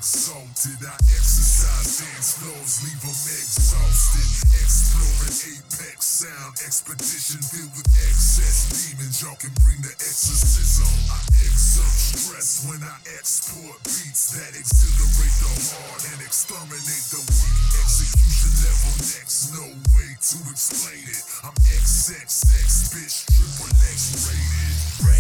exalted. I exercise dance floors, leave them exhausted. Exploring apex sound, expedition filled with excess demons. Y'all can bring the exorcism. I exert stress when I export beats that exhilarate the heart and exterminate the weak. Execution level next, no way to explain it. I'm XXX, bitch, triple X rated.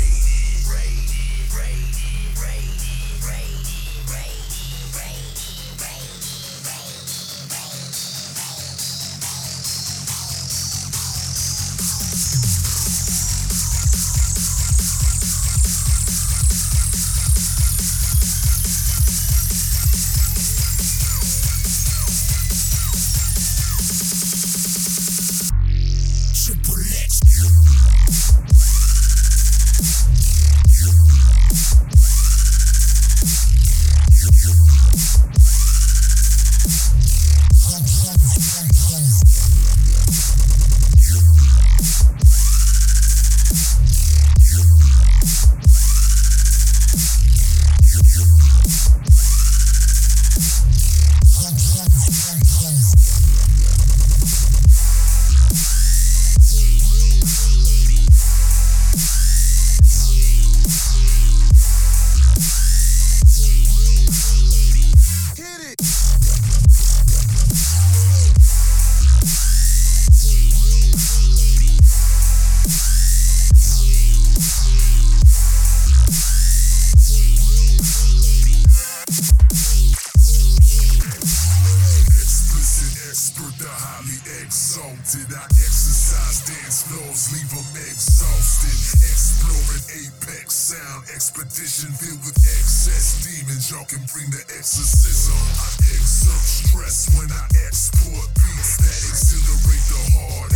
Exalted, I exercise dance floors, leave them exhausted. Exploring apex sound, expedition filled with excess demons. Y'all can bring the exorcism. I exert stress when I export beats that exhilarate the heart